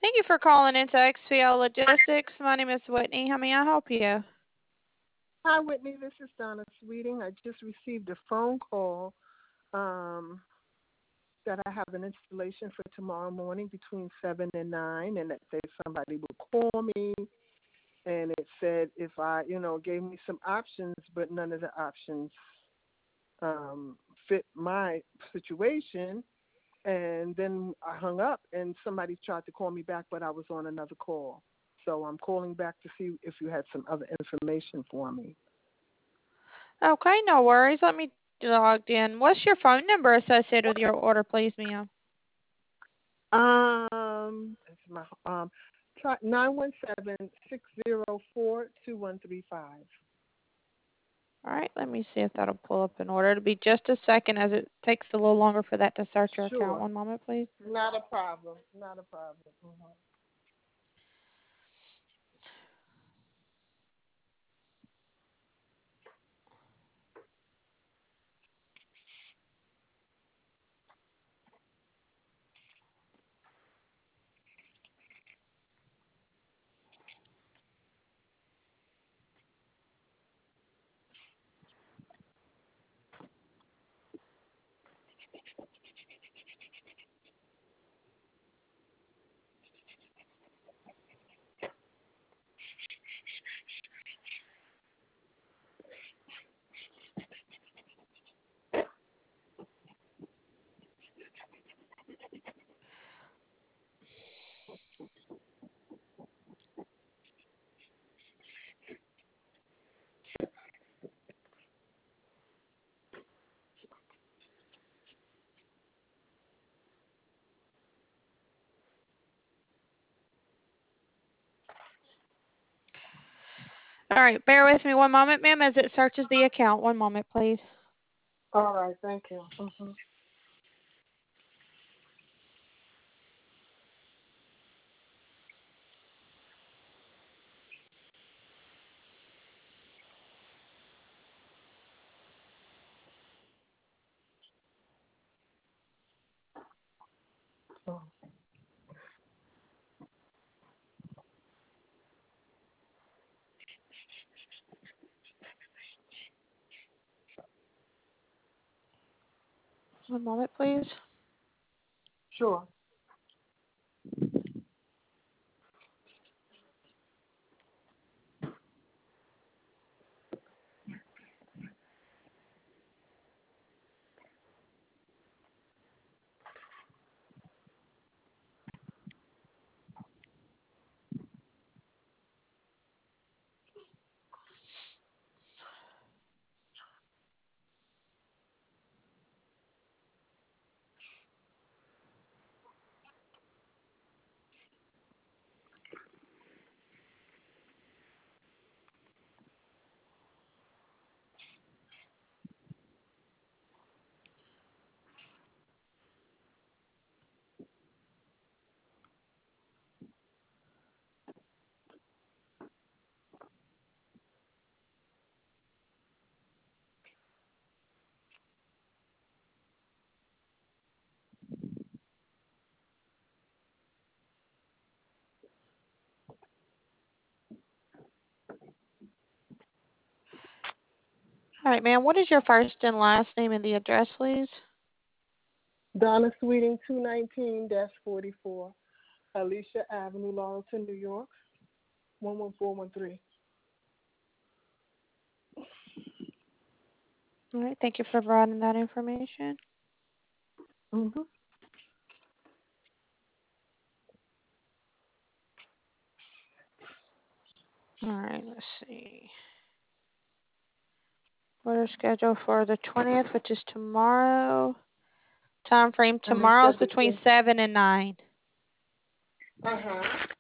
Thank you for calling into XPL Logistics. My name is Whitney. How may I help you? Hi, Whitney. This is Donna Sweeting. I just received a phone call that I have an installation for tomorrow morning between 7 and 9, and that somebody will call me. And it said if I, gave me some options, but none of the options fit my situation. And then I hung up, and somebody tried to call me back, but I was on another call. So I'm calling back to see if you had some other information for me. Okay, no worries. Let me log in. What's your phone number associated with your order, please, ma'am? It's my try 917-604-2135. All right, let me see if that'll pull up an order. It'll be just a second as it takes a little longer for that to search your account. Sure. One moment, please. Not a problem. Not a problem. Mm-hmm. All right, bear with me one moment, ma'am, as it searches the account. One moment, please. All right. Thank you. Mm-hmm. One moment, please. Sure. All right, ma'am, what is your first and last name and the address, please? Donna Sweeting, 219-44, Alicia Avenue, Laurelton, New York, 11413. All right, thank you for providing that information. Mm-hmm. All right, let's see. Order schedule for the 20th, which is tomorrow. Time frame And they tomorrow is said between between. 7 and 9. Uh-huh.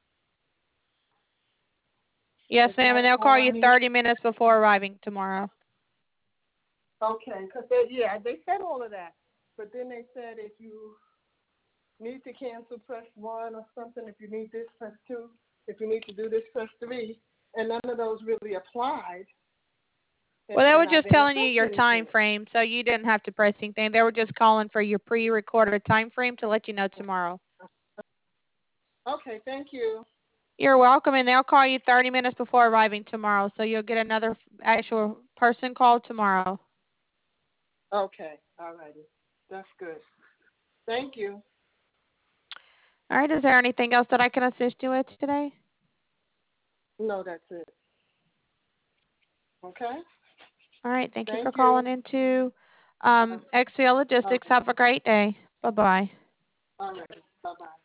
Yes, Is ma'am, and that they'll all call I you need? 30 minutes before arriving tomorrow. Okay, because they said all of that. But then they said if you need to cancel, press 1 or something. If you need this, press 2. If you need to do this, press 3. And none of those really applied. Well, they were And I just didn't telling you press your time anything. frame, so you didn't have to press anything. They were just calling for your pre-recorded time frame to let you know tomorrow. Okay, thank you. You're welcome, and they'll call you 30 minutes before arriving tomorrow, so you'll get another actual person call tomorrow. Okay, all righty. That's good. Thank you. All right, is there anything else that I can assist you with today? No, that's it. Okay? All right, thank you for Thank calling you. into Uh, XCL okay. Logistics. Have a great day. Bye-bye. All right. Bye-bye.